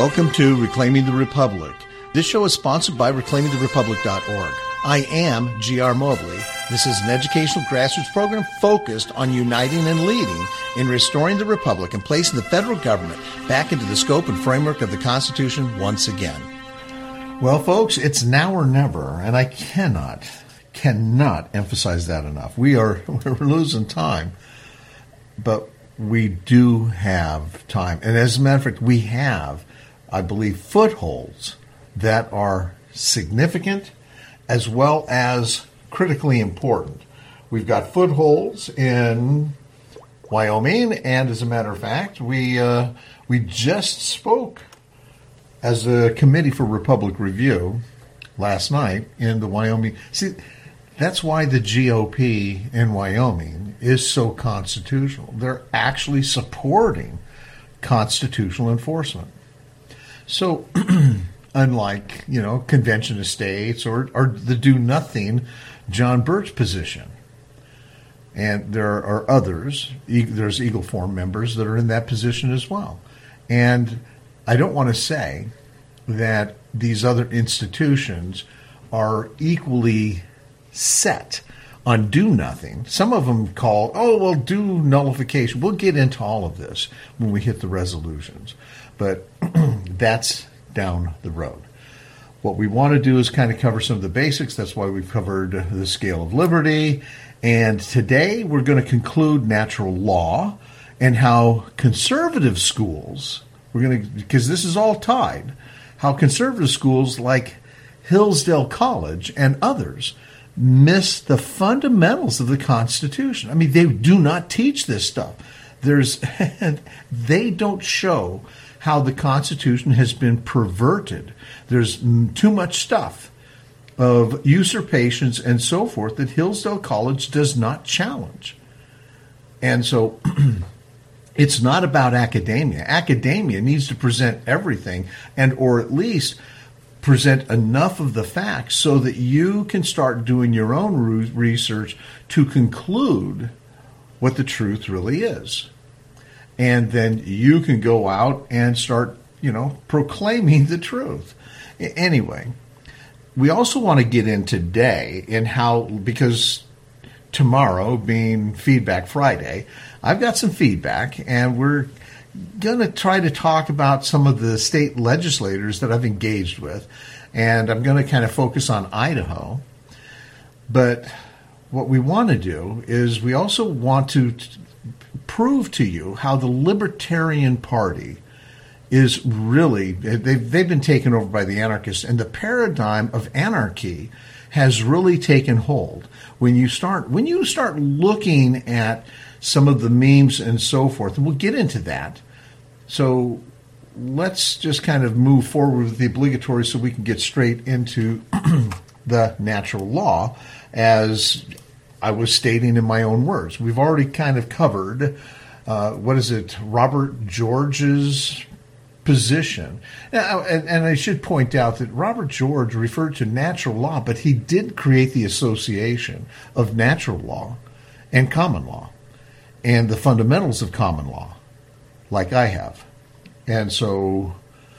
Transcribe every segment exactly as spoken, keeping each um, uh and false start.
Welcome to Reclaiming the Republic. This show is sponsored by reclaiming the republic dot org. I am G R. Mobley. This is an educational grassroots program focused on uniting and leading in restoring the republic and placing the federal government back into the scope and framework of the Constitution once again. Well, folks, it's now or never, and I cannot, cannot emphasize that enough. We are we're losing time, but we do have time. And as a matter of fact, we have, I believe, footholds that are significant as well as critically important. We've got footholds in Wyoming, and as a matter of fact, we uh, we just spoke as a committee for Republic Review last night in the Wyoming. See, that's why the G O P in Wyoming is so constitutional. They're actually supporting constitutional enforcement. So, unlike, you know, Convention of States or, or the do-nothing John Birch position. And there are others, there's Eagle Forum members that are in that position as well. And I don't want to say that these other institutions are equally set on do-nothing. Some of them call, oh, well, do nullification. We'll get into all of this when we hit the resolutions. But that's down the road. What we want to do is kind of cover some of the basics. That's why we've covered the scale of liberty. And today we're going to conclude natural law and how conservative schools, we're going to, because this is all tied, how conservative schools like Hillsdale College and others miss the fundamentals of the Constitution. I mean, they do not teach this stuff. There's, they don't show how the Constitution has been perverted. There's too much stuff of usurpations and so forth that Hillsdale College does not challenge. And so it's not about academia. Academia needs to present everything and or at least present enough of the facts so that you can start doing your own research to conclude what the truth really is. And then you can go out and start, you know, proclaiming the truth. Anyway, we also want to get in today in how, because tomorrow being Feedback Friday, I've got some feedback, and we're going to try to talk about some of the state legislators that I've engaged with, and I'm going to kind of focus on Idaho. But what we want to do is we also want to prove to you how the Libertarian Party is really, they've, they've been taken over by the anarchists, and the paradigm of anarchy has really taken hold. When you start, when you start looking at some of the memes and so forth, and we'll get into that. So let's just kind of move forward with the obligatory so we can get straight into the natural law, as I was stating in my own words. We've already kind of covered, uh, what is it, Robert George's position. Now, and, and I should point out that Robert George referred to natural law, but he did create the association of natural law and common law and the fundamentals of common law, like I have. And so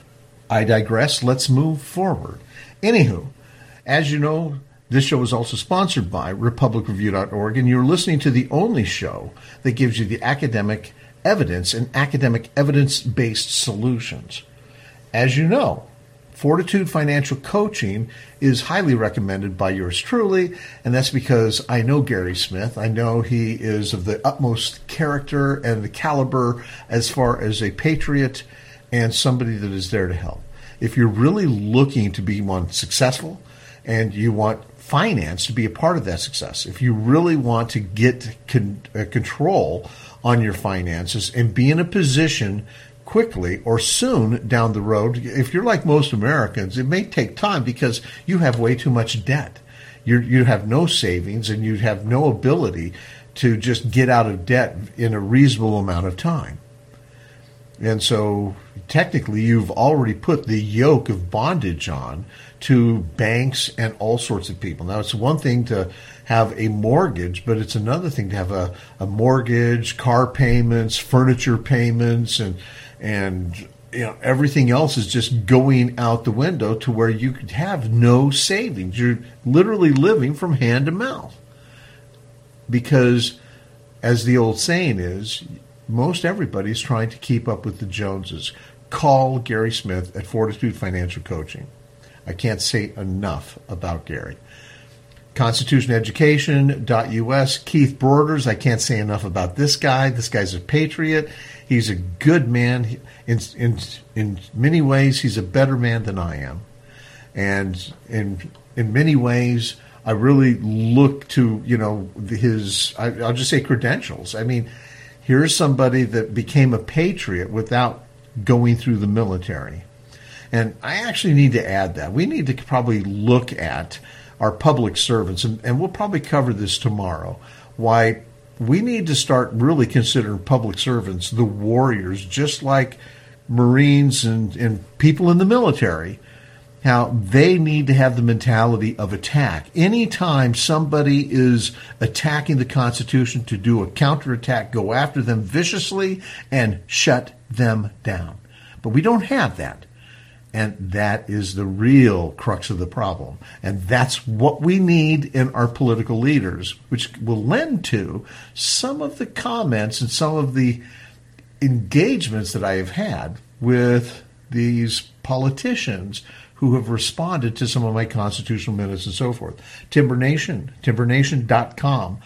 I digress. Let's move forward. Anywho, as you know, this show is also sponsored by republic review dot org, and you're listening to the only show that gives you the academic evidence and academic evidence-based solutions. As you know, Fortitude Financial Coaching is highly recommended by yours truly, and that's because I know Gary Smith. I know he is of the utmost character and the caliber as far as a patriot and somebody that is there to help. If you're really looking to be one successful and you want finance to be a part of that success, if you really want to get con- uh, control on your finances and be in a position quickly or soon down the road, if you're like most Americans, it may take time because you have way too much debt. You you have no savings and you have no ability to just get out of debt in a reasonable amount of time. And so technically you've already put the yoke of bondage on to banks and all sorts of people. Now, it's one thing to have a mortgage, but it's another thing to have a, a mortgage, car payments, furniture payments, and and you know, everything else is just going out the window to where you could have no savings. You're literally living from hand to mouth. Because, as the old saying is, most everybody's trying to keep up with the Joneses. Call Gary Smith at Fortitude Financial Coaching. I can't say enough about Gary. Constitution Education dot U S, Keith Broders. I can't say enough about this guy. This guy's a patriot. He's a good man. In, in, in many ways, he's a better man than I am. And in, in many ways, I really look to, you know, his, I, I'll just say credentials. I mean, here's somebody that became a patriot without going through the military. And I actually need to add that. We need to probably look at our public servants, and, and we'll probably cover this tomorrow, why we need to start really considering public servants the warriors, just like Marines and, and people in the military, how they need to have the mentality of attack. Anytime somebody is attacking the Constitution, to do a counterattack, go after them viciously and shut them down. But we don't have that. And that is the real crux of the problem. And that's what we need in our political leaders, which will lend to some of the comments and some of the engagements that I have had with these politicians who have responded to some of my constitutional minutes and so forth. Timber Nation, timber nation dot com.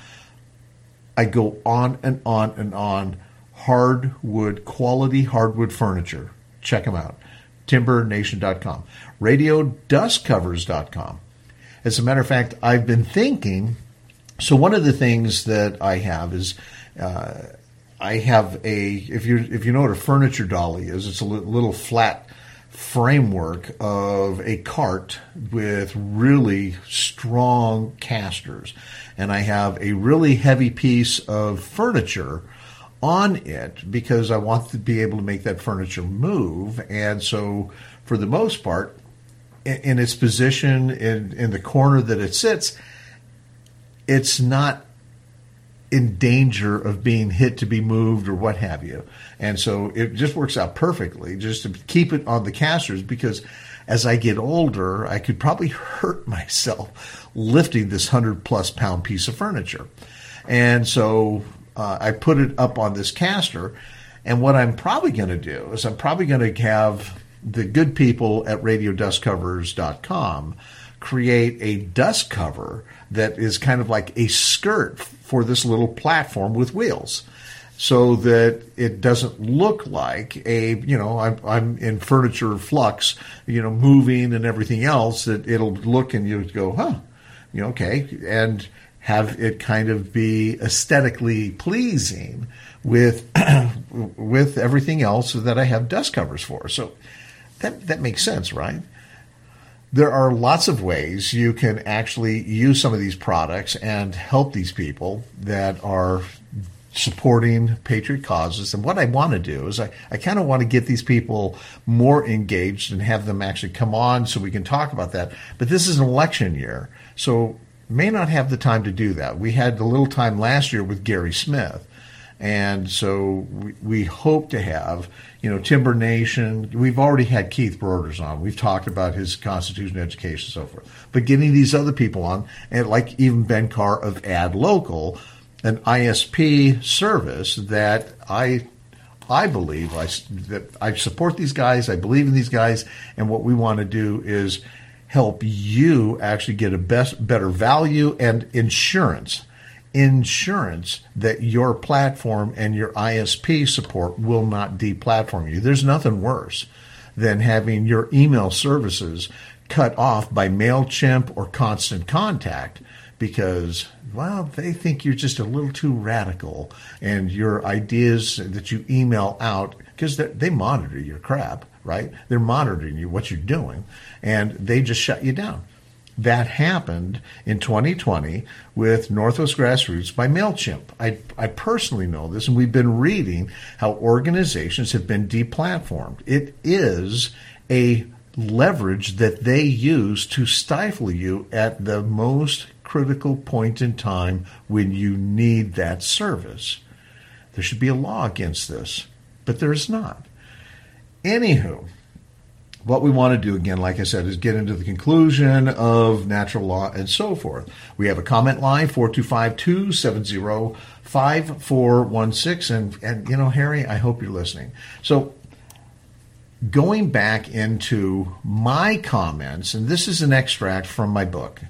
I go on and on and on. Hardwood, quality hardwood furniture. Check them out. timber nation dot com. radio dust covers dot com. As a matter of fact, I've been thinking, so one of the things that I have is uh, I have a, if you if you know what a furniture dolly is, it's a little flat framework of a cart with really strong casters. And I have a really heavy piece of furniture on it because I want to be able to make that furniture move. And so for the most part, in its position, in, in the corner that it sits, it's not in danger of being hit to be moved or what have you. And so it just works out perfectly just to keep it on the casters, because as I get older, I could probably hurt myself lifting this hundred plus pound piece of furniture. And so uh, I put it up on this caster. And what I'm probably going to do is I'm probably going to have the good people at radio dust covers dot com create a dust cover that is kind of like a skirt for this little platform with wheels, so that it doesn't look like a, you know, I'm, I'm in furniture flux, you know, moving and everything else, that it'll look and you go, huh, you know, okay, and have it kind of be aesthetically pleasing with with everything else that I have dust covers for. So that that makes sense, right? There are lots of ways you can actually use some of these products and help these people that are supporting patriot causes. And what I want to do is I, I kind of want to get these people more engaged and have them actually come on so we can talk about that. But this is an election year, so may not have the time to do that. We had a little time last year with Gary Smith. And so we, we hope to have, you know, Timber Nation. We've already had Keith Broders on. We've talked about his Constitution education and so forth. But getting these other people on, and like even Ben Carr of Ad Local, an I S P service that I I believe I, that I support these guys. I believe in these guys. And what we want to do is help you actually get a best, better value and insurance. Insurance that your platform and your I S P support will not deplatform you. There's nothing worse than having your email services cut off by MailChimp or Constant Contact because, well, they think you're just a little too radical and your ideas that you email out, because they monitor your crap, right? They're monitoring you, what you're doing, and they just shut you down. That happened in twenty twenty with Northwest Grassroots by MailChimp. I, I personally know this, and we've been reading how organizations have been deplatformed. It is a leverage that they use to stifle you at the most critical point in time when you need that service. There should be a law against this, but there is not. Anywho, what we want to do, again, like I said, is get into the conclusion of natural law and so forth. We have a comment line, four two five, two seven zero, five four one six. And, and, you know, Harry, I hope you're listening. So going back into my comments, and this is an extract from my book,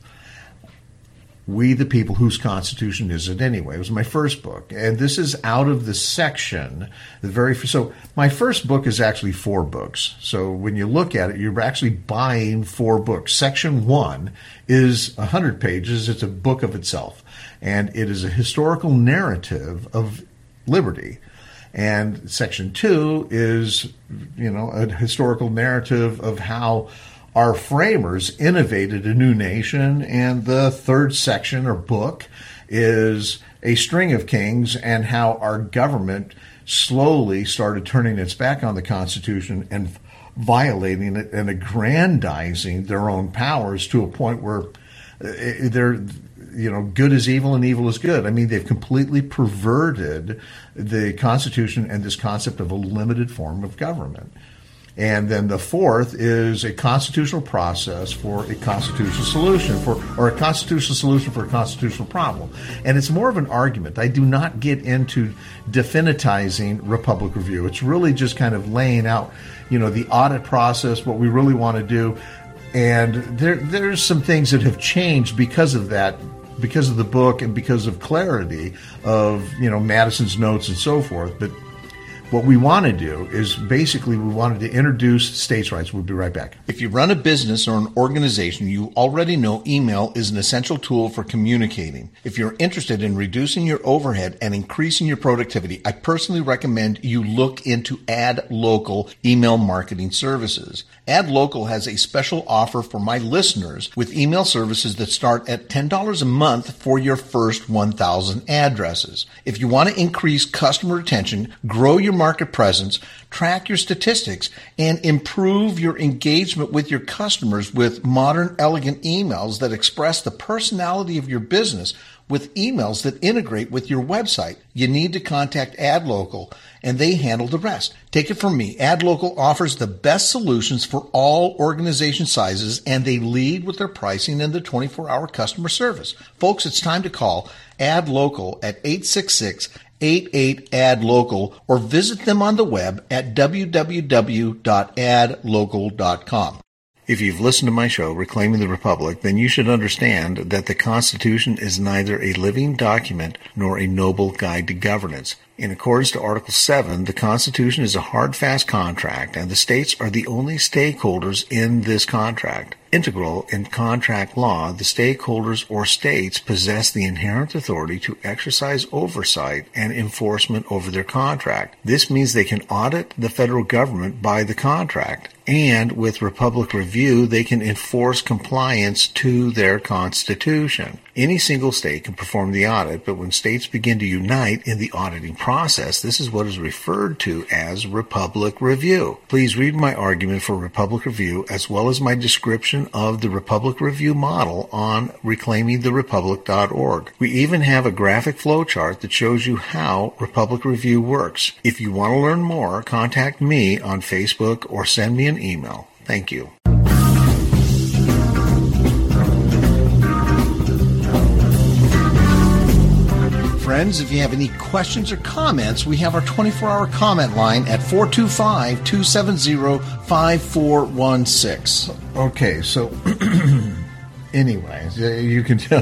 We the People, Whose Constitution Is It Anyway? It was my first book. And this is out of the section, the very so my first book is actually four books. So when you look at it, you're actually buying four books. Section one is one hundred pages. It's a book of itself. And it is a historical narrative of liberty. And section two is, you know, a historical narrative of how our framers innovated a new nation, and the third section or book is a string of kings and how our government slowly started turning its back on the Constitution and violating it and aggrandizing their own powers to a point where they're, you know, good is evil and evil is good. I mean, they've completely perverted the Constitution and this concept of a limited form of government. And then the fourth is a constitutional process for a constitutional solution for, or a constitutional solution for a constitutional problem. And it's more of an argument. I do not get into definitizing Republic Review. It's really just kind of laying out, you know, the audit process, what we really want to do. And there, there's some things that have changed because of that, because of the book and because of clarity of, you know, Madison's notes and so forth. But what we want to do is basically we wanted to introduce states' rights. We'll be right back. If you run a business or an organization, you already know email is an essential tool for communicating. If you're interested in reducing your overhead and increasing your productivity, I personally recommend you look into AdLocal email marketing services. AdLocal has a special offer for my listeners with email services that start at ten dollars a month for your first one thousand addresses. If you want to increase customer retention, grow your market presence, track your statistics, and improve your engagement with your customers with modern, elegant emails that express the personality of your business with emails that integrate with your website, you need to contact AdLocal, and they handle the rest. Take it from me. AdLocal offers the best solutions for all organization sizes, and they lead with their pricing and the twenty-four hour customer service. Folks, it's time to call AdLocal at eight six six, eight eight, A D local or visit them on the web at w w w dot ad local dot com. If you've listened to my show, Reclaiming the Republic, then you should understand that the Constitution is neither a living document nor a noble guide to governance. In accordance to Article seven, the Constitution is a hard, fast contract, and the states are the only stakeholders in this contract. Integral in contract law, the stakeholders or states possess the inherent authority to exercise oversight and enforcement over their contract. This means they can audit the federal government by the contract, and with Republic Review, they can enforce compliance to their Constitution. Any single state can perform the audit, but when states begin to unite in the auditing process, this is what is referred to as Republic Review. Please read my argument for Republic Review as well as my description of the Republic Review model on reclaiming the republic dot org. We even have a graphic flowchart that shows you how Republic Review works. If you want to learn more, contact me on Facebook or send me an email. Thank you. Friends, if you have any questions or comments, we have our twenty-four hour comment line at four two five, two seven zero, five four one six. Okay, so anyway, you can tell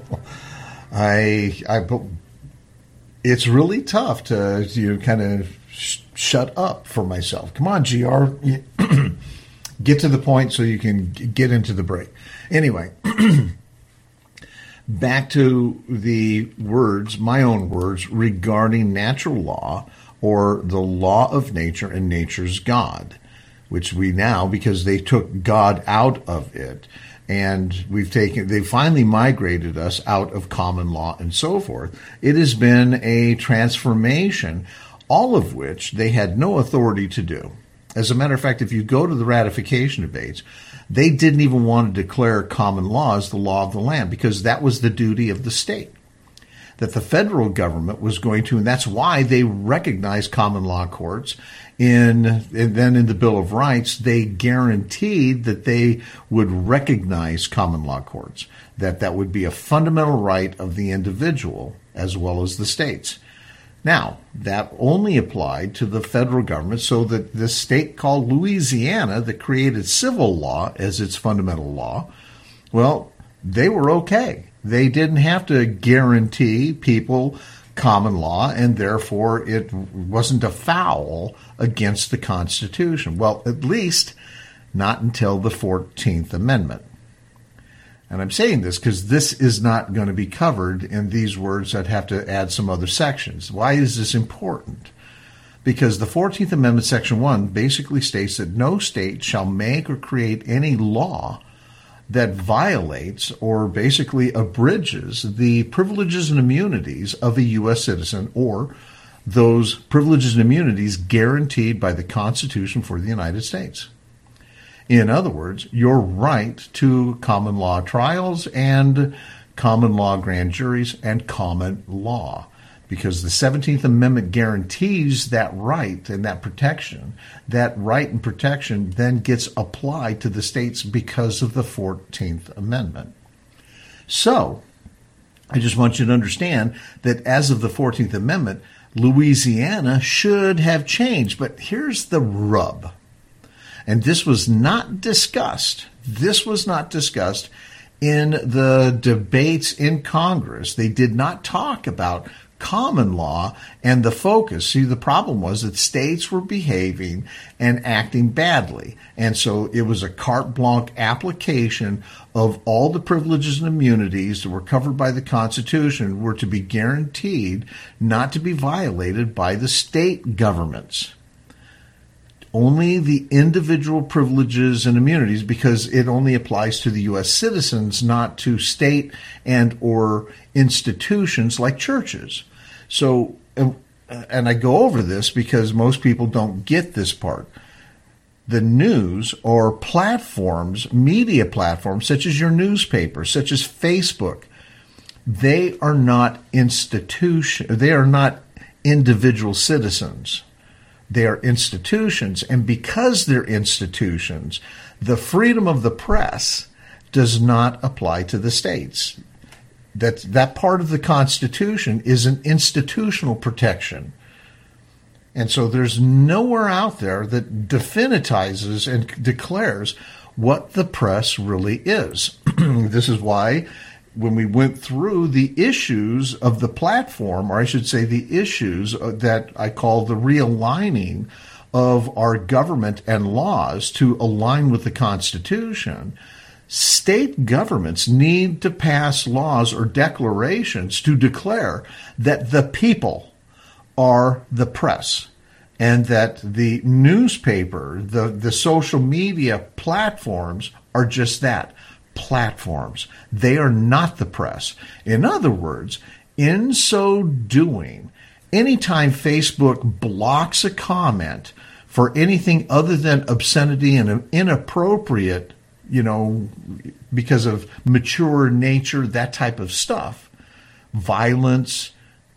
I, I, it's really tough to you kind of sh- shut up for myself. Come on, G R, get to the point so you can get into the break. Anyway. Back to the words, my own words, regarding natural law or the law of nature and nature's God, which we now, because they took God out of it, and we've taken, they finally migrated us out of common law and so forth. It has been a transformation, all of which they had no authority to do. As a matter of fact, if you go to the ratification debates, they didn't even want to declare common law as the law of the land because that was the duty of the state. that the federal government was going to, and that's why they recognized common law courts. In and then in the Bill of Rights, they guaranteed that they would recognize common law courts, that that would be a fundamental right of the individual as well as the states. Now, that only applied to the federal government, so that this state called Louisiana that created civil law as its fundamental law, well, they were okay. They didn't have to guarantee people common law, and therefore it wasn't a foul against the Constitution. Well, at least not until the fourteenth Amendment. And I'm saying this because this is not going to be covered in these words. I'd have to add some other sections. Why is this important? Because the fourteenth Amendment, Section one, basically states that no state shall make or create any law that violates or basically abridges the privileges and immunities of a U S citizen, or those privileges and immunities guaranteed by the Constitution for the United States. In other words, your right to common law trials and common law grand juries and common law, because the seventeenth Amendment guarantees that right and that protection. That right and protection then gets applied to the states because of the fourteenth Amendment. So, I just want you to understand that as of the fourteenth Amendment, Louisiana should have changed. But here's the rub. And this was not discussed. This was not discussed in the debates in Congress. They did not talk about common law and the focus. See, the problem was that states were behaving and acting badly. And so it was a carte blanche application of all the privileges and immunities that were covered by the Constitution were to be guaranteed not to be violated by the state governments. Only the individual privileges and immunities, because it only applies to the U S citizens, not to state and or institutions like churches. So, and I go over this because most people don't get this part. The news or platforms, media platforms, such as your newspaper, such as Facebook, they are not institution. They are not individual citizens. They are institutions, and because they're institutions, the freedom of the press does not apply to the states. That that part of the Constitution is an institutional protection. And so there's nowhere out there that definitizes and declares what the press really is. This is why when we went through the issues of the platform, or I should say the issues that I call the realigning of our government and laws to align with the Constitution, state governments need to pass laws or declarations to declare that the people are the press, and that the newspaper, the, the social media platforms are just that, platforms. They are not the press. In other words, in so doing, anytime Facebook blocks a comment for anything other than obscenity and inappropriate, you know, because of mature nature, that type of stuff, violence,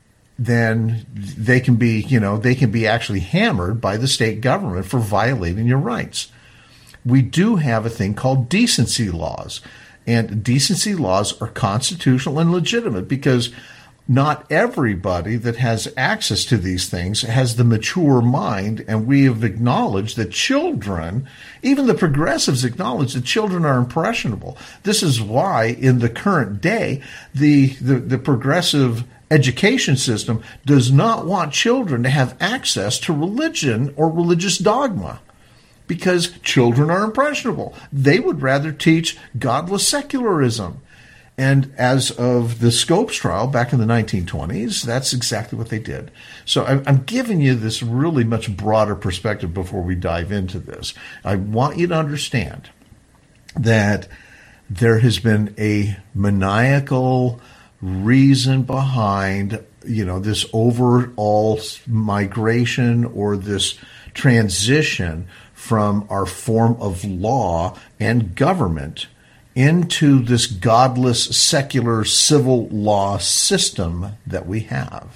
then they can be, you know, they can be actually hammered by the state government for violating your rights. We do have a thing called decency laws, and decency laws are constitutional and legitimate because not everybody that has access to these things has the mature mind, and we have acknowledged that children, even the progressives acknowledge that children are impressionable. This is why in the current day, the, the, the progressive education system does not want children to have access to religion or religious dogma, because children are impressionable. They would rather teach godless secularism. And as of the Scopes trial back in the nineteen twenties, that's exactly what they did. So I'm giving you this really much broader perspective before we dive into this. I want you to understand that there has been a maniacal reason behind, you know, this overall migration or this transition from our form of law and government into this godless, secular, civil law system that we have.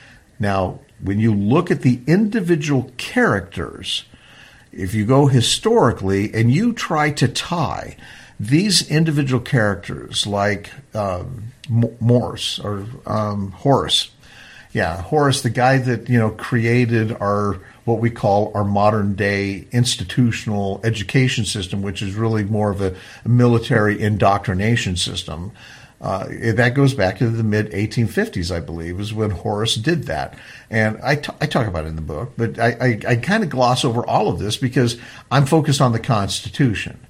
Now, when you look at the individual characters, if you go historically and you try to tie these individual characters like um, Morse or um, Horace, yeah, Horace, the guy that, you know, created our what we call our modern day institutional education system, which is really more of a military indoctrination system. Uh, that goes back to the mid eighteen fifties, I believe, is when Horace did that. And I, t- I talk about it in the book, but I, I, I kind of gloss over all of this because I'm focused on the Constitution.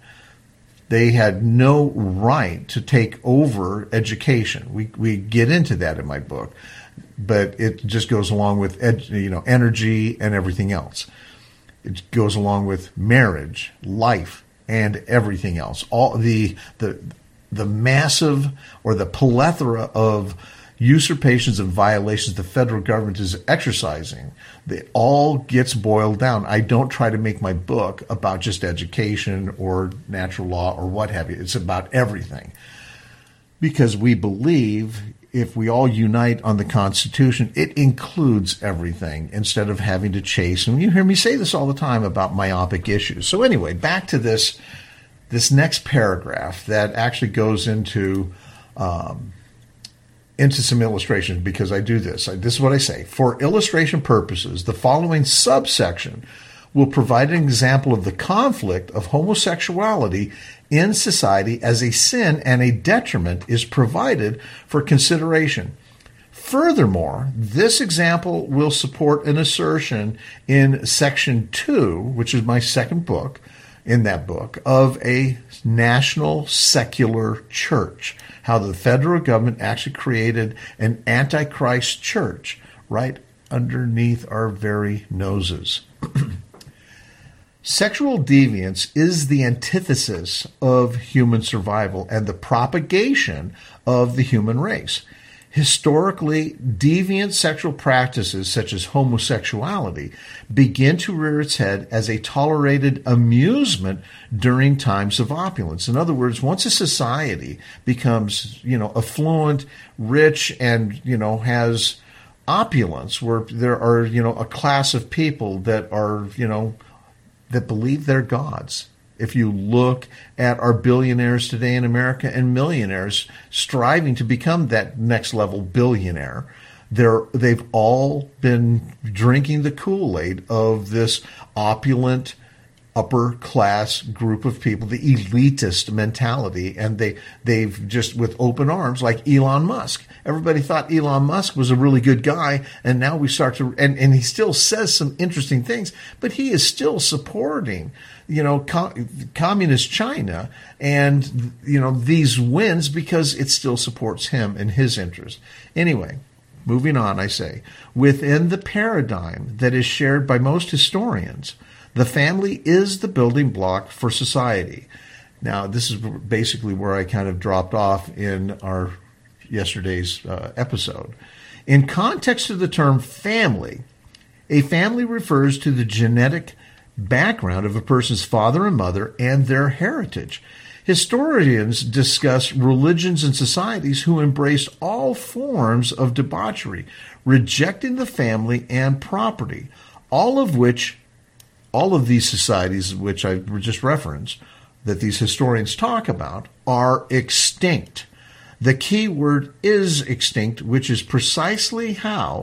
They had no right to take over education. We we get into that in my book, but it just goes along with ed, you know energy and everything else. It goes along with marriage, life, and everything else. All the the the massive or the plethora of usurpations and violations the federal government is exercising, it all gets boiled down. I don't try to make my book about just education or natural law or what have you. It's about everything. Because we believe if we all unite on the Constitution, it includes everything instead of having to chase. And you hear me say this all the time about myopic issues. So anyway, back to this this next paragraph that actually goes into um, into some illustrations because I do this. I, this is what I say. For illustration purposes, the following subsection will provide an example of the conflict of homosexuality in society as a sin and a detriment is provided for consideration. Furthermore, this example will support an assertion in section two, which is my second book, in that book, of a national secular church, how the federal government actually created an antichrist church right underneath our very noses. Sexual deviance is the antithesis of human survival and the propagation of the human race. Historically, deviant sexual practices such as homosexuality begin to rear its head as a tolerated amusement during times of opulence. In other words, once a society becomes, you know, affluent, rich, and, you know, has opulence, where there are, you know, a class of people that are, you know, that believe they're gods. If you look at our billionaires today in America and millionaires striving to become that next level billionaire, they're, they've all been drinking the Kool-Aid of this opulent upper class group of people, the elitist mentality, and they, they've just with open arms, like Elon Musk. Everybody thought Elon Musk was a really good guy, and now we start to, and, and he still says some interesting things, but he is still supporting, you know, com- communist China and, you know, these wins because it still supports him and his interests. Anyway, moving on, I say, within the paradigm that is shared by most historians, the family is the building block for society. Now, this is basically where I kind of dropped off in our yesterday's uh, episode. In context of the term family, a family refers to the genetic background of a person's father and mother and their heritage. Historians discuss religions and societies who embraced all forms of debauchery, rejecting the family and property, all of which All of these societies, which I just referenced, that these historians talk about, are extinct. The key word is extinct, which is precisely how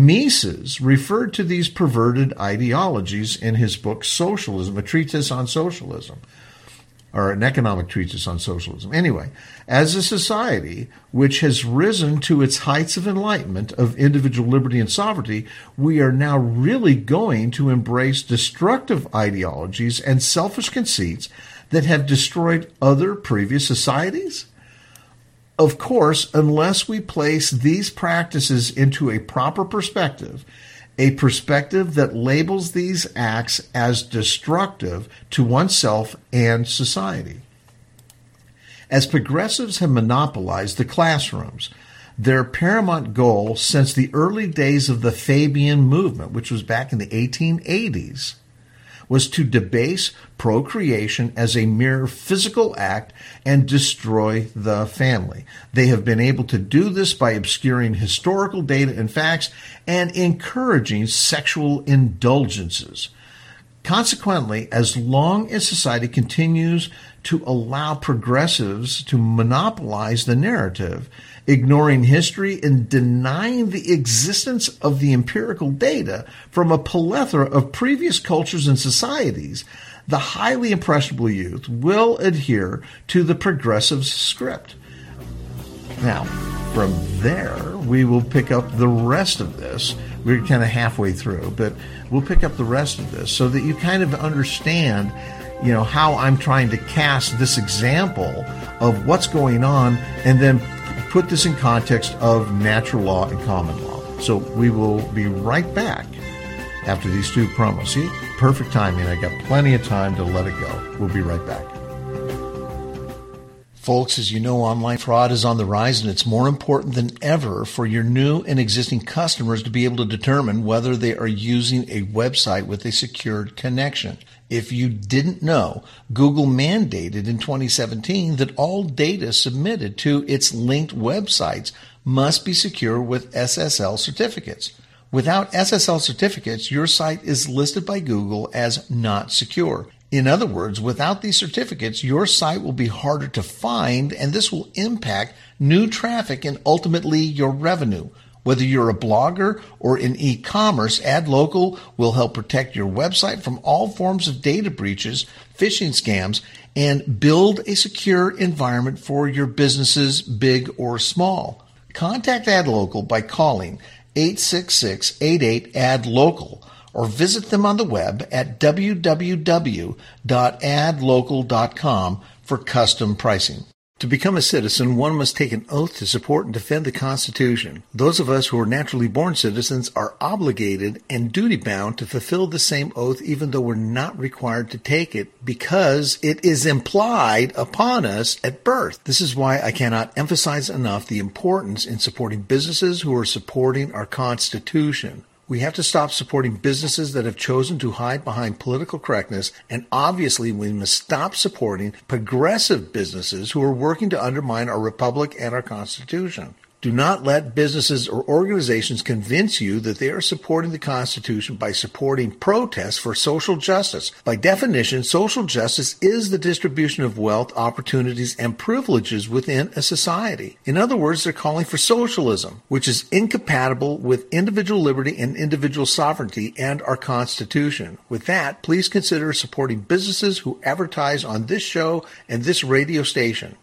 Mises referred to these perverted ideologies in his book Socialism, a treatise on socialism, or an economic treatise on socialism. Anyway, as a society which has risen to its heights of enlightenment, of individual liberty and sovereignty, we are now really going to embrace destructive ideologies and selfish conceits that have destroyed other previous societies? Of course, unless we place these practices into a proper perspective, a perspective that labels these acts as destructive to oneself and society. As progressives have monopolized the classrooms, their paramount goal since the early days of the Fabian movement, which was back in the eighteen eighties, was to debase procreation as a mere physical act and destroy the family. They have been able to do this by obscuring historical data and facts and encouraging sexual indulgences. Consequently, as long as society continues to allow progressives to monopolize the narrative, ignoring history and denying the existence of the empirical data from a plethora of previous cultures and societies, the highly impressionable youth will adhere to the progressive script. Now, from there, we will pick up the rest of this. We're kind of halfway through, but we'll pick up the rest of this so that you kind of understand, you know, how I'm trying to cast this example of what's going on and then put this in context of natural law and common law. So we will be right back after these two promos. See, perfect timing. I got plenty of time to let it go. We'll be right back. Folks, as you know, online fraud is on the rise, and it's more important than ever for your new and existing customers to be able to determine whether they are using a website with a secured connection. If you didn't know, Google mandated in twenty seventeen that all data submitted to its linked websites must be secure with S S L certificates. Without S S L certificates, your site is listed by Google as not secure. In other words, without these certificates, your site will be harder to find, and this will impact new traffic and ultimately your revenue. Whether you're a blogger or in e-commerce, AdLocal will help protect your website from all forms of data breaches, phishing scams, and build a secure environment for your businesses, big or small. Contact AdLocal by calling eight six six, eight eight, A D local or visit them on the web at w w w dot ad local dot com for custom pricing. To become a citizen, one must take an oath to support and defend the Constitution. Those of us who are naturally born citizens are obligated and duty-bound to fulfill the same oath even though we're not required to take it because it is implied upon us at birth. This is why I cannot emphasize enough the importance in supporting businesses who are supporting our Constitution. We have to stop supporting businesses that have chosen to hide behind political correctness, and obviously we must stop supporting progressive businesses who are working to undermine our republic and our Constitution. Do not let businesses or organizations convince you that they are supporting the Constitution by supporting protests for social justice. By definition, social justice is the distribution of wealth, opportunities, and privileges within a society. In other words, they're calling for socialism, which is incompatible with individual liberty and individual sovereignty and our Constitution. With that, please consider supporting businesses who advertise on this show and this radio station.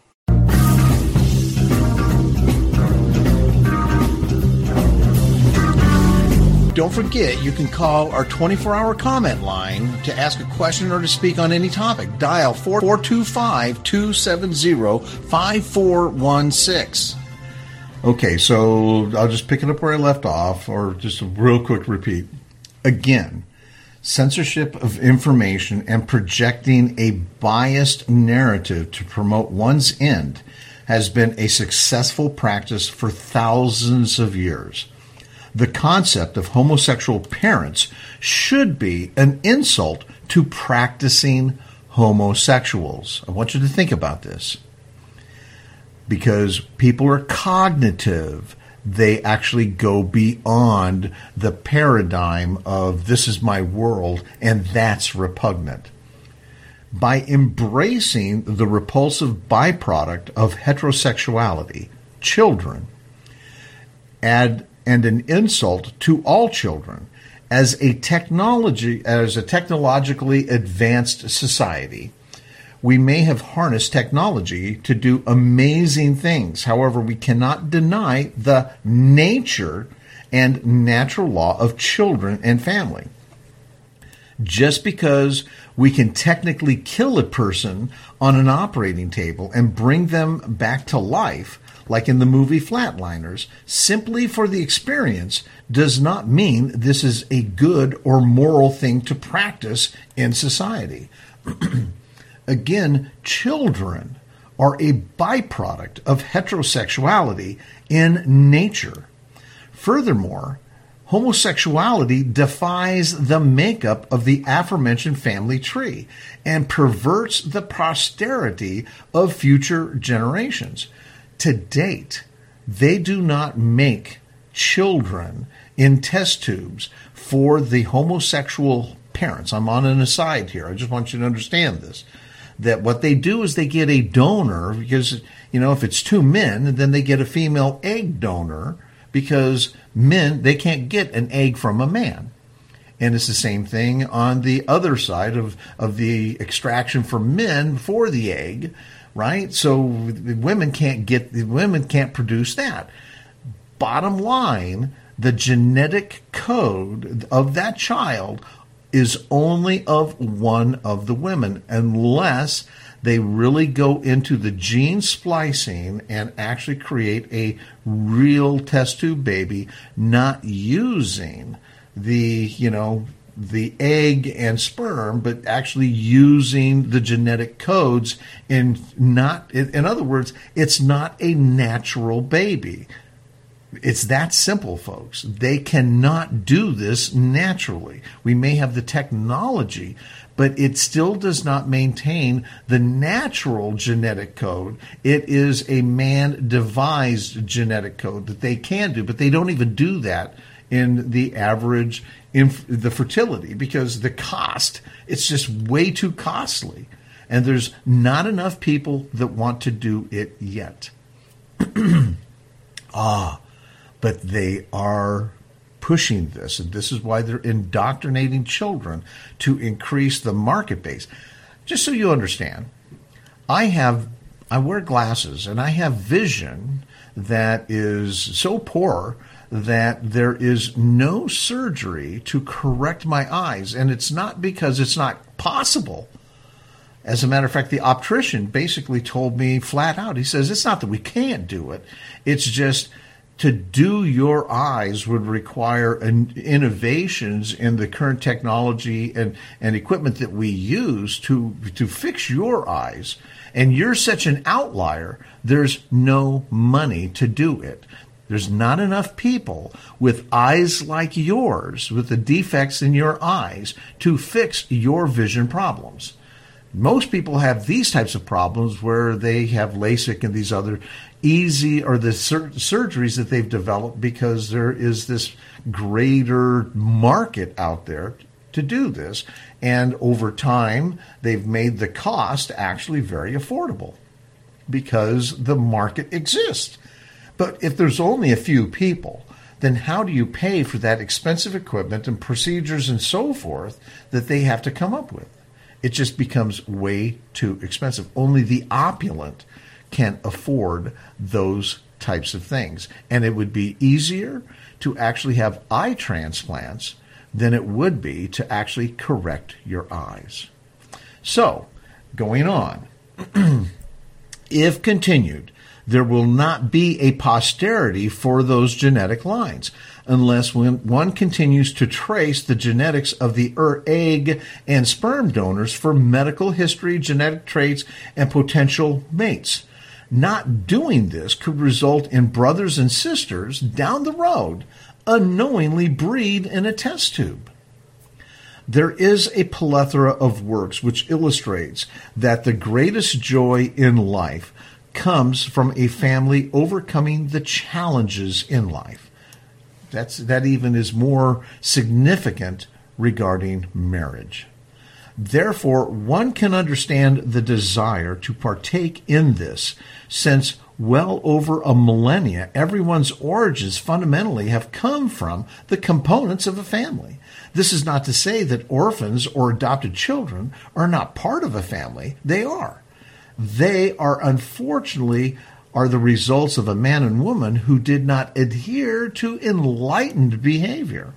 Don't forget, you can call our twenty-four hour comment line to ask a question or to speak on any topic. Dial four two five, two seven zero, five four one six. Okay, so I'll just pick it up where I left off, or just a real quick repeat. Again, censorship of information and projecting a biased narrative to promote one's end has been a successful practice for thousands of years. The concept of homosexual parents should be an insult to practicing homosexuals. I want you to think about this. Because people are cognitive. They actually go beyond the paradigm of this is my world and that's repugnant. By embracing the repulsive byproduct of heterosexuality, children, add and an insult to all children as a technology, as a technologically advanced society. We may have harnessed technology to do amazing things. However, we cannot deny the nature and natural law of children and family. Just because we can technically kill a person on an operating table and bring them back to life, like in the movie Flatliners, simply for the experience does not mean this is a good or moral thing to practice in society. Again, children are a byproduct of heterosexuality in nature. Furthermore, homosexuality defies the makeup of the aforementioned family tree and perverts the posterity of future generations. To date, they do not make children in test tubes for the homosexual parents. I'm on an aside here. I just want you to understand this. That what they do is they get a donor because, you know, if it's two men, then they get a female egg donor because men, they can't get an egg from a man. And it's the same thing on the other side of, of the extraction for men for the egg, right? So women can't get, women can't produce that. Bottom line, the genetic code of that child is only of one of the women, unless they really go into the gene splicing and actually create a real test tube baby, not using the, you know, the egg and sperm, but actually using the genetic codes. And not, in other words, it's not a natural baby. It's that simple, folks. They cannot do this naturally. We may have the technology, but it still does not maintain the natural genetic code. It is a man-devised genetic code that they can do, but they don't even do that in the average, in the fertility, because the cost, it's just way too costly. And there's not enough people that want to do it yet. ah. But they are pushing this, and this is why they're indoctrinating children to increase the market base. Just so you understand, I have, I wear glasses, and I have vision that is so poor that there is no surgery to correct my eyes, and it's not because it's not possible. As a matter of fact, the optician basically told me flat out, he says, it's not that we can't do it, it's just to do your eyes would require an innovations in the current technology and, and equipment that we use to, to fix your eyes. And you're such an outlier, there's no money to do it. There's not enough people with eyes like yours, with the defects in your eyes, to fix your vision problems. Most people have these types of problems where they have LASIK and these other easy, or the sur- surgeries that they've developed because there is this greater market out there to do this. And over time, they've made the cost actually very affordable because the market exists. But if there's only a few people, then how do you pay for that expensive equipment and procedures and so forth that they have to come up with? It just becomes way too expensive. Only the opulent can afford those types of things. And it would be easier to actually have eye transplants than it would be to actually correct your eyes. So, going on, if continued, there will not be a posterity for those genetic lines unless when one continues to trace the genetics of the egg and sperm donors for medical history, genetic traits, and potential mates. Not doing this could result in brothers and sisters down the road unknowingly breed in a test tube. There is a plethora of works which illustrates that the greatest joy in life comes from a family overcoming the challenges in life. That's, that even is more significant regarding marriage. Therefore, one can understand the desire to partake in this, since well over a millennia, everyone's origins fundamentally have come from the components of a family. This is not to say that orphans or adopted children are not part of a family. They are. They are unfortunately are the results of a man and woman who did not adhere to enlightened behavior.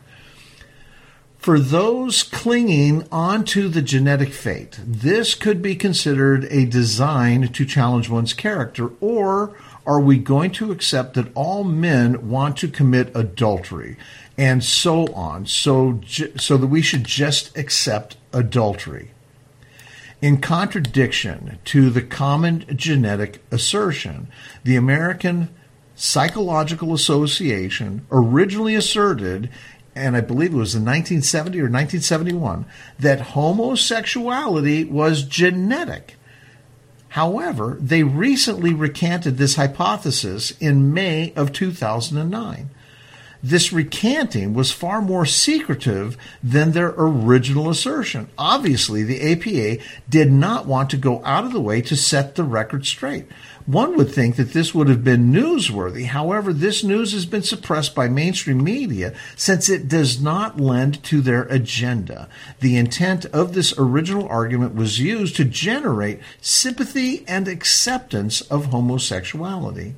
For those clinging onto the genetic fate, this could be considered a design to challenge one's character, or are we going to accept that all men want to commit adultery and so on, so, so that we should just accept adultery? In contradiction to the common genetic assertion, the American Psychological Association originally asserted and I believe it was in nineteen seventy or nineteen seventy-one, that homosexuality was genetic. However, they recently recanted this hypothesis in May of two thousand nine. This recanting was far more secretive than their original assertion. Obviously, the A P A did not want to go out of the way to set the record straight. One would think that this would have been newsworthy. However, this news has been suppressed by mainstream media since it does not lend to their agenda. The intent of this original argument was used to generate sympathy and acceptance of homosexuality.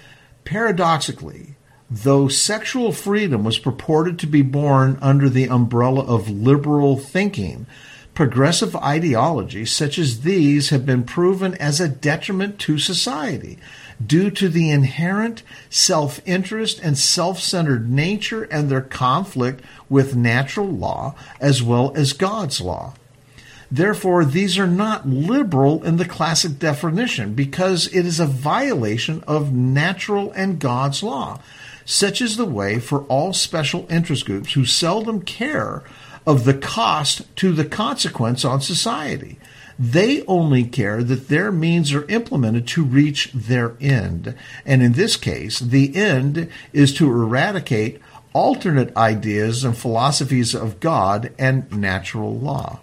Paradoxically, though sexual freedom was purported to be born under the umbrella of liberal thinking, progressive ideologies such as these have been proven as a detriment to society due to the inherent self-interest and self-centered nature and their conflict with natural law as well as God's law. Therefore, these are not liberal in the classic definition because it is a violation of natural and God's law. Such is the way for all special interest groups who seldom care of the cost to the consequence on society. They only care that their means are implemented to reach their end. And in this case, the end is to eradicate alternate ideas and philosophies of God and natural law.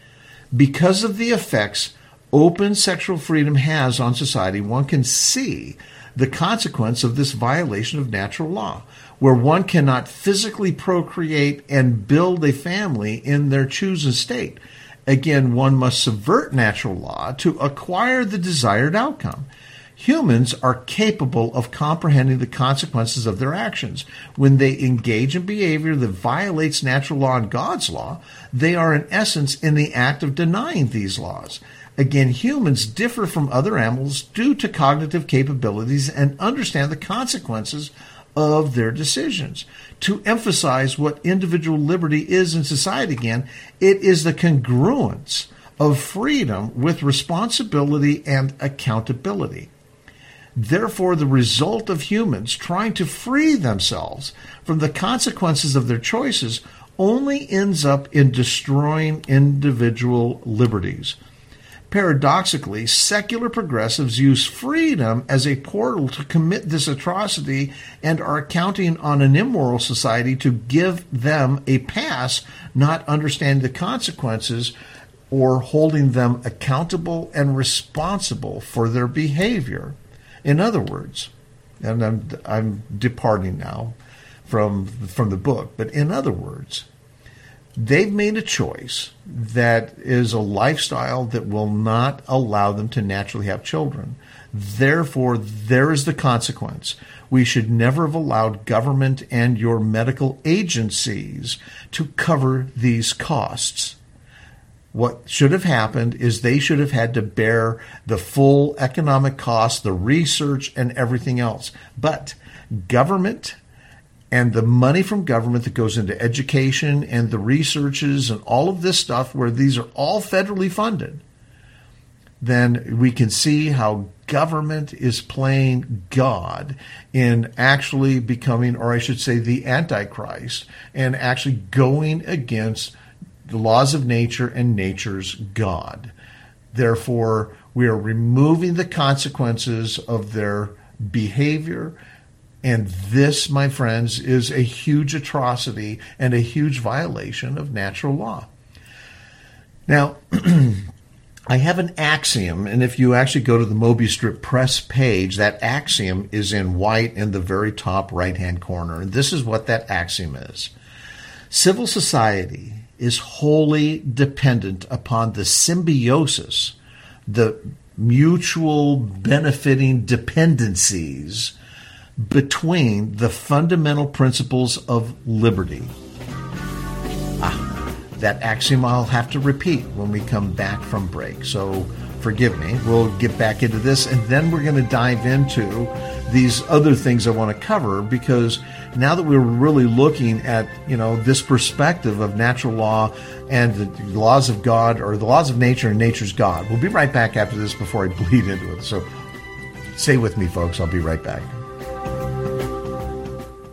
Because of the effects open sexual freedom has on society, one can see the consequence of this violation of natural law, where one cannot physically procreate and build a family in their chosen state. Again, one must subvert natural law to acquire the desired outcome. Humans are capable of comprehending the consequences of their actions. When they engage in behavior that violates natural law and God's law, they are in essence in the act of denying these laws. Again, humans differ from other animals due to cognitive capabilities and understand the consequences of their decisions. To emphasize what individual liberty is in society again, it is the congruence of freedom with responsibility and accountability. Therefore, the result of humans trying to free themselves from the consequences of their choices only ends up in destroying individual liberties. Paradoxically, secular progressives use freedom as a portal to commit this atrocity and are counting on an immoral society to give them a pass, not understanding the consequences or holding them accountable and responsible for their behavior. In other words, and I'm, I'm departing now from, from the book, but in other words, they've made a choice that is a lifestyle that will not allow them to naturally have children. Therefore, there is the consequence. We should never have allowed government and your medical agencies to cover these costs. What should have happened is they should have had to bear the full economic cost, the research, and everything else. But government and the money from government that goes into education and the researches and all of this stuff where these are all federally funded, then we can see how government is playing God in actually becoming, or I should say the Antichrist, and actually going against the laws of nature and nature's God. Therefore, we are removing the consequences of their behavior. And this, my friends, is a huge atrocity and a huge violation of natural law. Now, I have an axiom, and if you actually go to the Mobius Strip Press page, that axiom is in white in the very top right-hand corner. And this is what that axiom is. Civil society is wholly dependent upon the symbiosis, the mutual benefiting dependencies between the fundamental principles of liberty. Ah, that axiom I'll have to repeat when we come back from break. So forgive me. We'll get back into this, and then we're going to dive into these other things I want to cover, because now that we're really looking at, you know, this perspective of natural law and the laws of God, or the laws of nature and nature's God. We'll be right back after this before I bleed into it. So stay with me, folks. I'll be right back.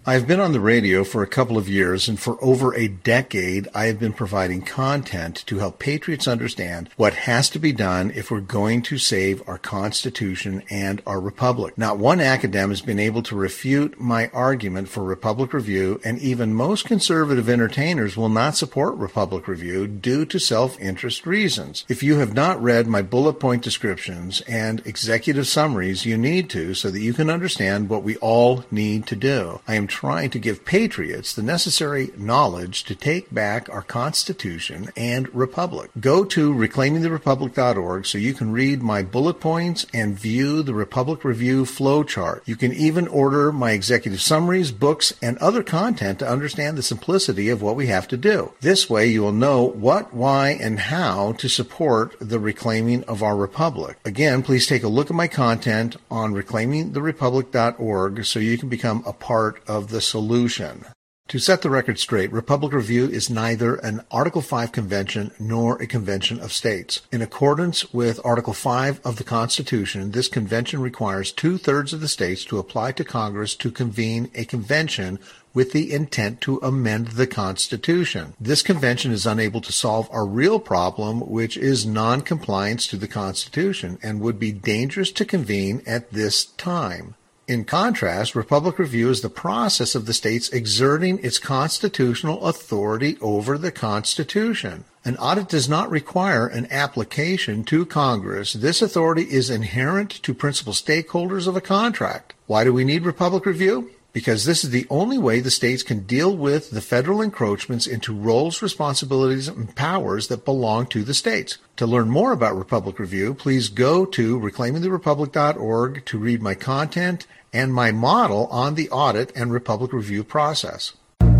I've been on the radio for a couple of years, and for over a decade, I have been providing content to help patriots understand what has to be done if we're going to save our Constitution and our Republic. Not one academic has been able to refute my argument for Republic Review, and even most conservative entertainers will not support Republic Review due to self-interest reasons. If you have not read my bullet point descriptions and executive summaries, you need to so that you can understand what we all need to do. I am trying to give patriots the necessary knowledge to take back our Constitution and Republic. Go to reclaiming the republic dot org so you can read my bullet points and view the Republic Review flowchart. You can even order my executive summaries, books, and other content to understand the simplicity of what we have to do. This way you will know what, why, and how to support the reclaiming of our Republic. Again, please take a look at my content on reclaiming the republic dot org so you can become a part of the solution. To set the record straight, Republic Review is neither an Article five convention nor a convention of states. In accordance with Article five of the Constitution, this convention requires two-thirds of the states to apply to Congress to convene a convention with the intent to amend the Constitution. This convention is unable to solve our real problem, which is non-compliance to the Constitution, and would be dangerous to convene at this time. In contrast, Republic Review is the process of the states exerting its constitutional authority over the Constitution. An audit does not require an application to Congress. This authority is inherent to principal stakeholders of a contract. Why do we need Republic Review? Because this is the only way the states can deal with the federal encroachments into roles, responsibilities, and powers that belong to the states. To learn more about Republic Review, please go to reclaiming the republic dot org to read my content and my model on the audit and Republic Review process.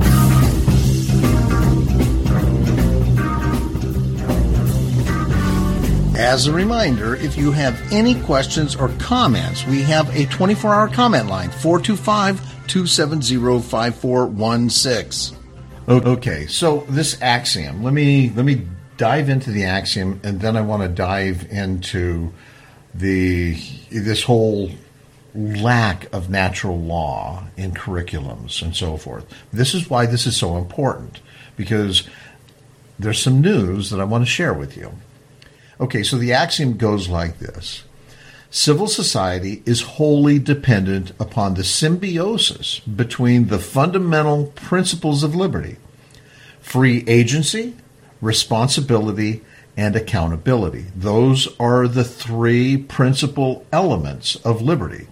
As a reminder, if you have any questions or comments, we have a twenty-four hour comment line, four two five, two seven zero, five four one six. Okay, so this axiom, let me let me dive into the axiom, and then I want to dive into the this whole lack of natural law in curriculums and so forth. This is why this is so important, because there's some news that I want to share with you. Okay, so the axiom goes like this. Civil society is wholly dependent upon the symbiosis between the fundamental principles of liberty, free agency, responsibility, and accountability. Those are the three principal elements of liberty.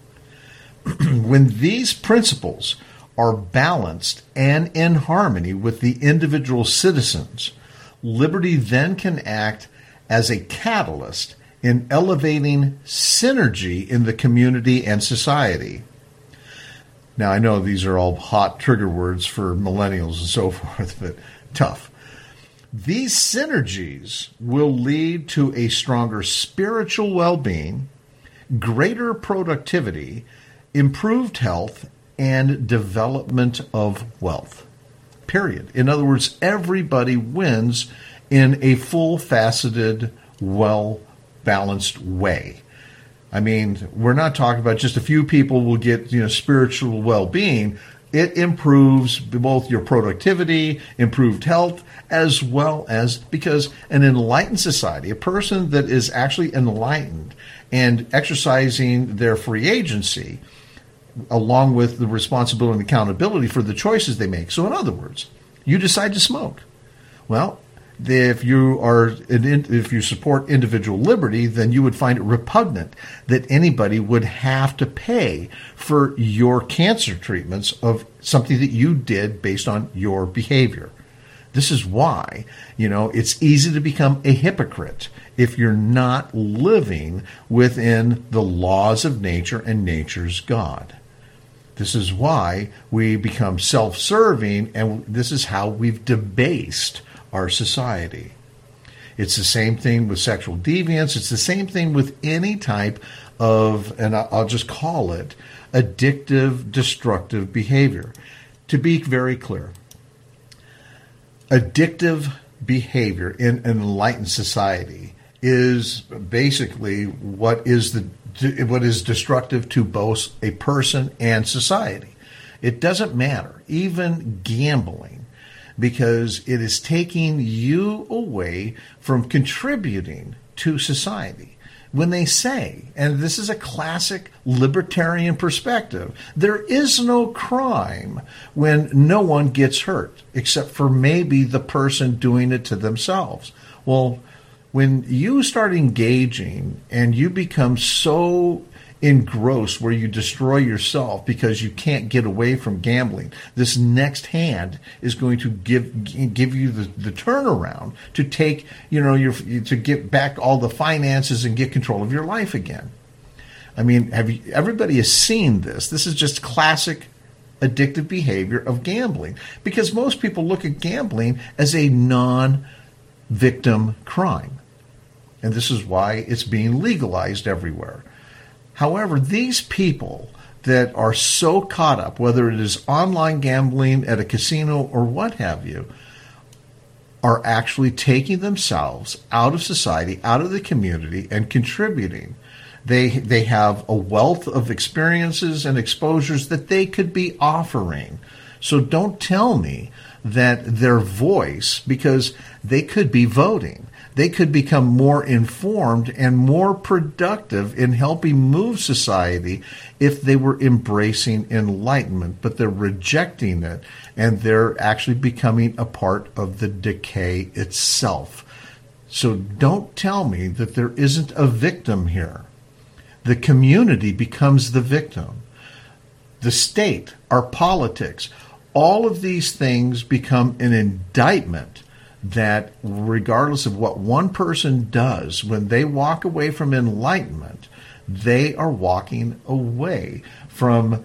When these principles are balanced and in harmony with the individual citizens, liberty then can act as a catalyst in elevating synergy in the community and society. Now, I know these are all hot trigger words for millennials and so forth, but tough. These synergies will lead to a stronger spiritual well-being, greater productivity, improved health, and development of wealth. Period. In other words, everybody wins in a full-faceted, well-balanced way. I mean, we're not talking about just a few people will get, you know, spiritual well-being. It improves both your productivity, improved health, as well as, because an enlightened society, a person that is actually enlightened and exercising their free agency, along with the responsibility and accountability for the choices they make. So in other words, you decide to smoke. Well, if you are if you support individual liberty, then you would find it repugnant that anybody would have to pay for your cancer treatments of something that you did based on your behavior. This is why, you know, it's easy to become a hypocrite if you're not living within the laws of nature and nature's God. This is why we become self-serving, and this is how we've debased our society. It's the same thing with sexual deviance. It's the same thing with any type of, and I'll just call it, addictive, destructive behavior. To be very clear, addictive behavior in an enlightened society is basically what is the what is destructive to both a person and society. It doesn't matter, even gambling, because it is taking you away from contributing to society. When they say, and this is a classic libertarian perspective, there is no crime when no one gets hurt, except for maybe the person doing it to themselves. Well, when you start engaging and you become so engrossed where you destroy yourself because you can't get away from gambling, this next hand is going to give give you the, the turnaround to take, you know, your to get back all the finances and get control of your life again. I mean, have you, everybody has seen this. This is just classic addictive behavior of gambling, because most people look at gambling as a non-victim crime. And this is why it's being legalized everywhere. However, these people that are so caught up, whether it is online gambling at a casino or what have you, are actually taking themselves out of society, out of the community, and contributing. They they have a wealth of experiences and exposures that they could be offering. So don't tell me that their voice, because they could be voting, they could become more informed and more productive in helping move society if they were embracing enlightenment, but they're rejecting it, and they're actually becoming a part of the decay itself. So don't tell me that there isn't a victim here. The community becomes the victim. The state, our politics, all of these things become an indictment that regardless of what one person does, when they walk away from enlightenment, they are walking away from,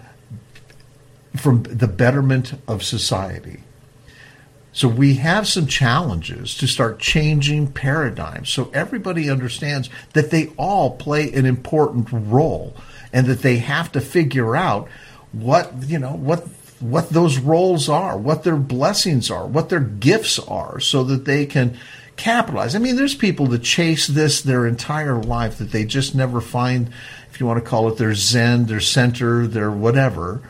from the betterment of society. So we have some challenges to start changing paradigms so everybody understands that they all play an important role, and that they have to figure out what, you know, what what those roles are, what their blessings are, what their gifts are, so that they can capitalize. I mean, there's people that chase this their entire life that they just never find, if you want to call it their Zen, their center, their whatever.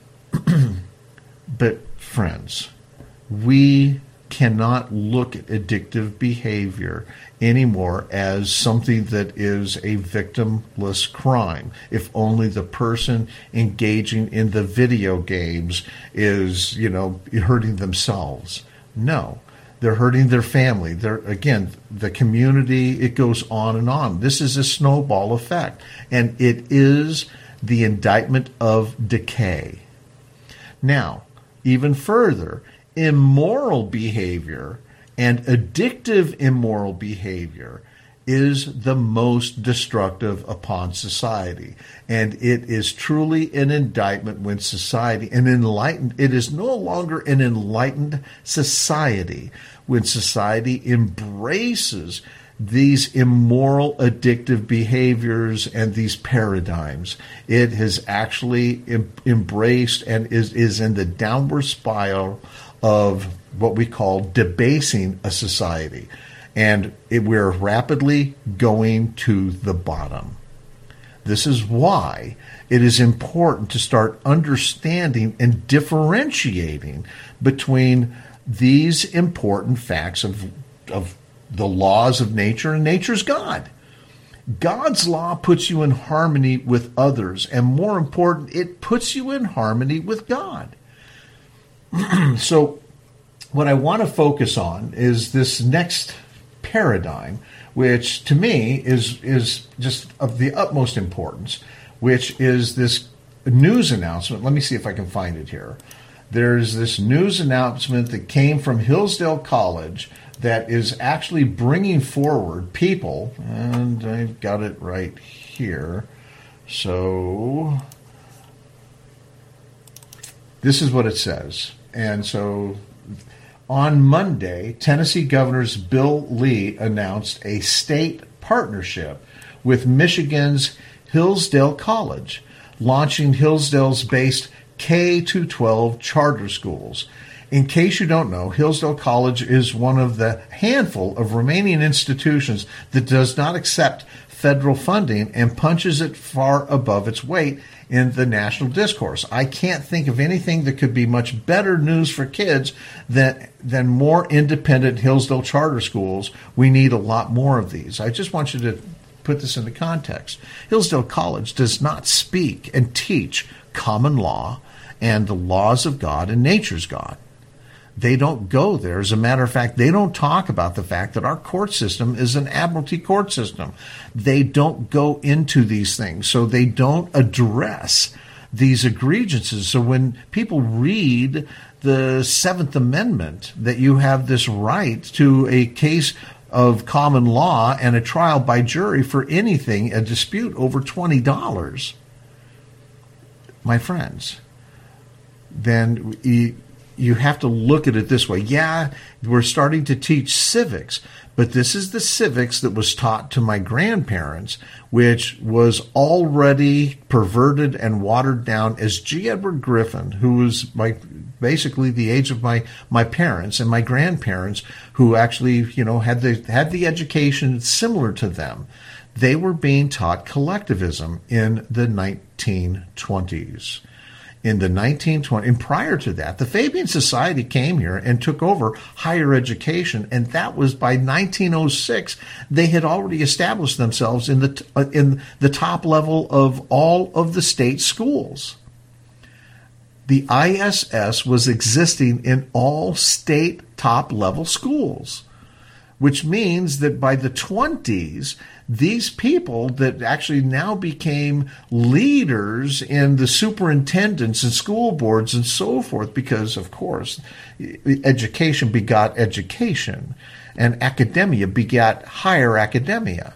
But friends, we cannot look at addictive behavior anymore as something that is a victimless crime. If only the person engaging in the video games is, you know, hurting themselves. No, they're hurting their family. They're, again, the community, it goes on and on. This is a snowball effect, and it is the indictment of decay. Now, even further, immoral behavior and addictive immoral behavior is the most destructive upon society. And it is truly an indictment when society, an enlightened, it is no longer an enlightened society when society embraces these immoral, addictive behaviors and these paradigms. It has actually em- embraced and is, is in the downward spiral of what we call debasing a society. And it, we're rapidly going to the bottom. This is why it is important to start understanding and differentiating between these important facts of, of the laws of nature and nature's God. God's law puts you in harmony with others, and more important, it puts you in harmony with God. So what I want to focus on is this next paradigm, which to me is is just of the utmost importance, which is this news announcement. Let me see if I can find it here. There's this news announcement that came from Hillsdale College that is actually bringing forward people, and I've got it right here. So this is what it says. And so on Monday, Tennessee Governor Bill Lee announced a state partnership with Michigan's Hillsdale College, launching Hillsdale's based K through twelve charter schools. In case you don't know, Hillsdale College is one of the handful of remaining institutions that does not accept federal funding and punches it far above its weight in the national discourse. I can't think of anything that could be much better news for kids than than more independent Hillsdale charter schools. We need a lot more of these. I just want you to put this into context. Hillsdale College does not speak and teach common law and the laws of God and nature's God. They don't go there. As a matter of fact, they don't talk about the fact that our court system is an admiralty court system. They don't go into these things, so they don't address these egregiouses. So when people read the Seventh Amendment, that you have this right to a case of common law and a trial by jury for anything, a dispute over twenty dollars, my friends, then you, you have to look at it this way. Yeah, we're starting to teach civics, but this is the civics that was taught to my grandparents, which was already perverted and watered down, as G. Edward Griffin, who was my basically the age of my, my parents and my grandparents, who actually, you know, had the had the education similar to them. They were being taught collectivism in the nineteen twenties. In the nineteen twenties, and prior to that, the Fabian Society came here and took over higher education, and that was by nineteen oh six. They had already established themselves in the uh, in the top level of all of the state schools. The I S S was existing in all state top level schools, which means that by the twenties, these people that actually now became leaders in the superintendents and school boards and so forth, because, of course, education begot education and academia begat higher academia.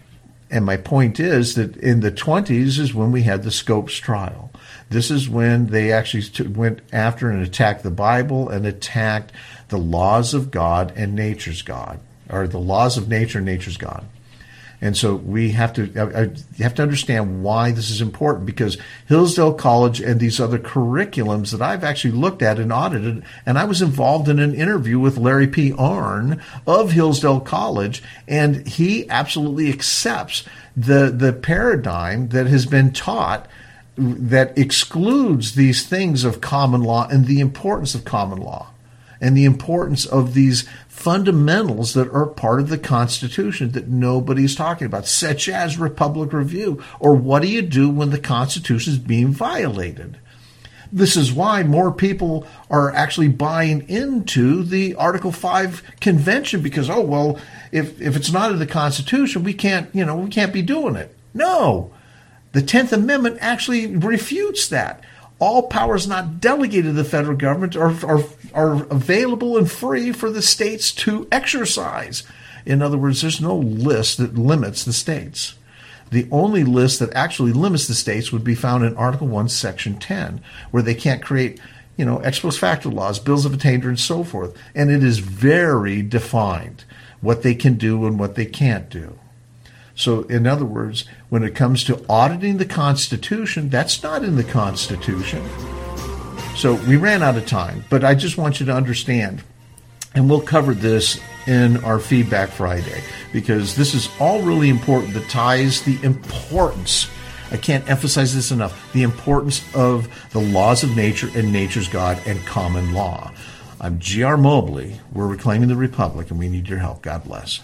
And my point is that in the twenties is when we had the Scopes trial. This is when they actually t- went after and attacked the Bible and attacked the laws of God and nature's God, or the laws of nature and nature's God. And so we have to uh, you have to understand why this is important, because Hillsdale College and these other curriculums that I've actually looked at and audited, and I was involved in an interview with Larry P. Arnn of Hillsdale College, and he absolutely accepts the the paradigm that has been taught that excludes these things of common law and the importance of common law and the importance of these fundamentals that are part of the Constitution that nobody's talking about, such as Republic Review, or what do you do when the Constitution is being violated? This is why more people are actually buying into the Article five Convention, because, oh, well, if, if it's not in the Constitution, we can't, you know, we can't be doing it. No, the tenth Amendment actually refutes that. All powers not delegated to the federal government are, are, are available and free for the states to exercise. In other words, there's no list that limits the states. The only list that actually limits the states would be found in Article one, Section ten, where they can't create, you know, ex post facto laws, bills of attainder, and so forth. And it is very defined what they can do and what they can't do. So, in other words, when it comes to auditing the Constitution, that's not in the Constitution. So we ran out of time, but I just want you to understand, and we'll cover this in our Feedback Friday, because this is all really important that ties the importance, I can't emphasize this enough, the importance of the laws of nature and nature's God and common law. I'm G R Mobley. We're Reclaiming the Republic, and we need your help. God bless.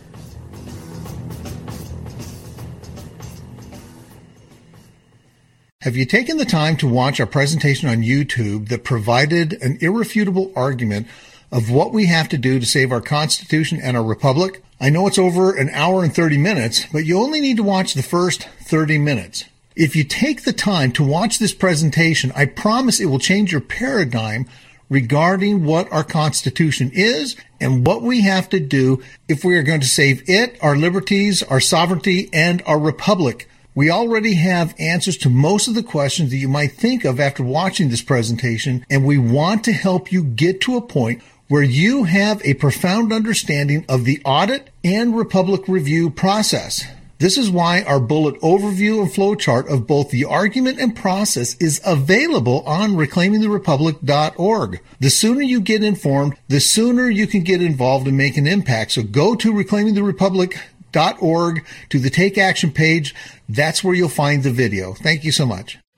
Have you taken the time to watch our presentation on YouTube that provided an irrefutable argument of what we have to do to save our Constitution and our Republic? I know it's over an hour and thirty minutes, but you only need to watch the first thirty minutes. If you take the time to watch this presentation, I promise it will change your paradigm regarding what our Constitution is and what we have to do if we are going to save it, our liberties, our sovereignty, and our Republic. We already have answers to most of the questions that you might think of after watching this presentation, and we want to help you get to a point where you have a profound understanding of the audit and Republic Review process. This is why our bullet overview and flowchart of both the argument and process is available on reclaiming the republic dot org. The sooner you get informed, the sooner you can get involved and make an impact. So go to reclaiming the republic dot org to the Take Action page. That's where you'll find the video. Thank you so much.